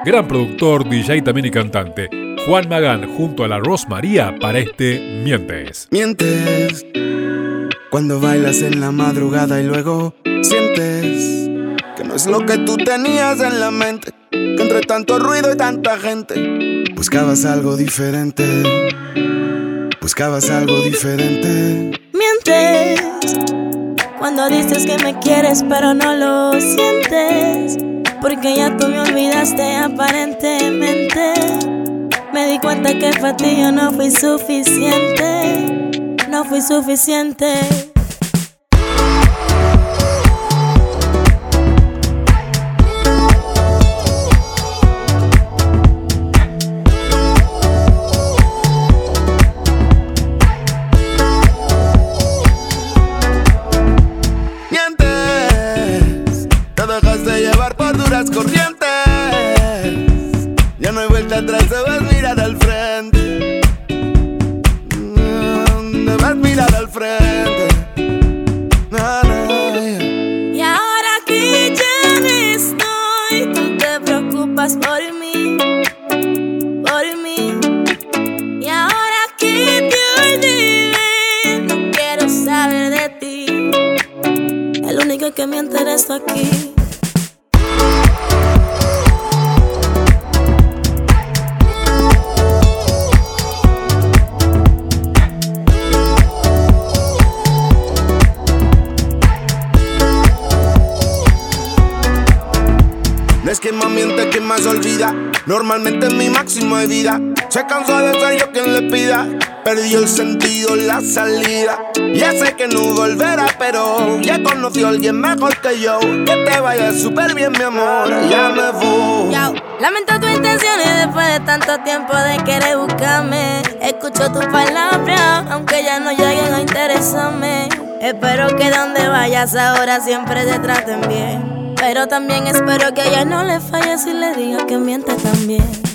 gran productor, DJ también y cantante, Juan Magán junto a la Rosmaría para este Mientes. Mientes cuando bailas en la madrugada y luego sientes que no es lo que tú tenías en la mente, que entre tanto ruido y tanta gente buscabas algo diferente, buscabas algo diferente. Mientes cuando dices que me quieres pero no lo sientes, porque ya tú me olvidaste aparentemente. Me di cuenta que para ti yo no fui suficiente, no fui suficiente. De llevar por duras corrientes, ya no hay vuelta atrás, debes mirar al frente, debes mirar al frente. Y ahora que ya no estoy, tú te preocupas por mí, por mí. Y ahora que te olvidé, no quiero saber de ti. El único que miente eres tú aquí. Es que más miente, que más olvida. Normalmente es mi máximo de vida. Se cansó de ser yo quien le pida. Perdió el sentido, la salida. Ya sé que no volverá, pero ya conoció a alguien mejor que yo. Que te vaya súper bien, mi amor. Ya me voy. Lamento tus intenciones después de tanto tiempo de querer buscarme. Escucho tus palabras, aunque ya no lleguen a interesarme. Espero que donde vayas ahora siempre te traten bien, pero también espero que a ella no le falles y le diga que miente también.